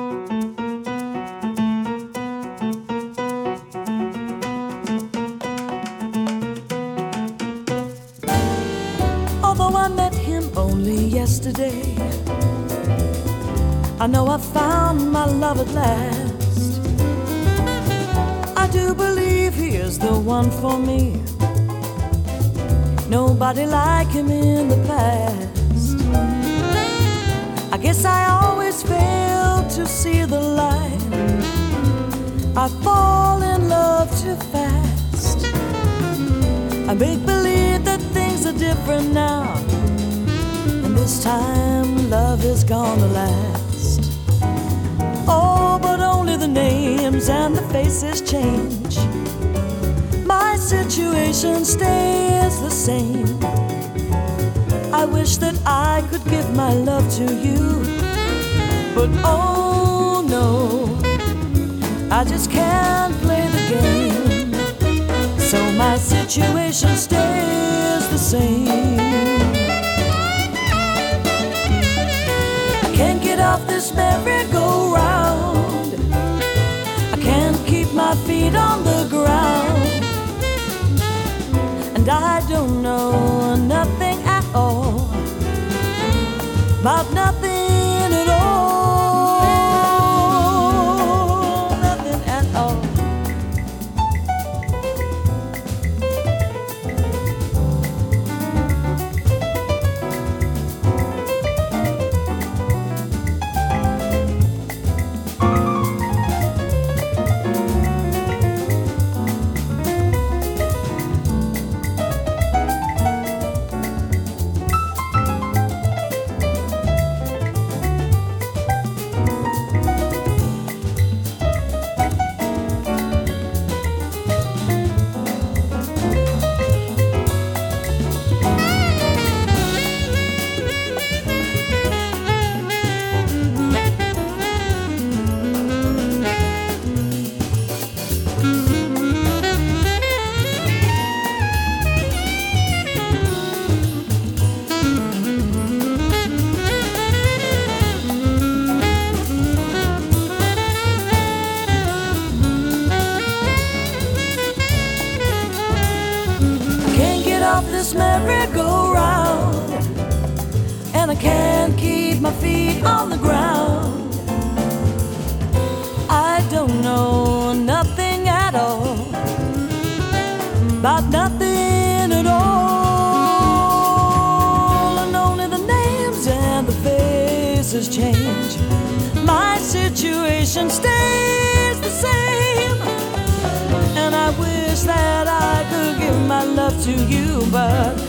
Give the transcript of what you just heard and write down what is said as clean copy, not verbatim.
Although I met him only yesterday, I know I found my love at last. I do believe he is the one for me. Nobody like him in the past. I guess I always fail to see the light. I fall in love too fast. I make believe that things are different now, and this time love is gonna last. Oh, but only the names and the faces change. My situation stays the same. I wish that I could give my love to you, but oh no, I just can't play the game. So my situation stays the same. I can't get off this merry-go-round. I can't keep my feet on the ground. And I don't know nothing at all about nothing at all. Nothing at all. Off this merry-go-round, and I can't keep my feet on the ground. I don't know nothing at all about nothing at all, and only the names and the faces change. My situation stays the same, and I wish that I could give my love to you, but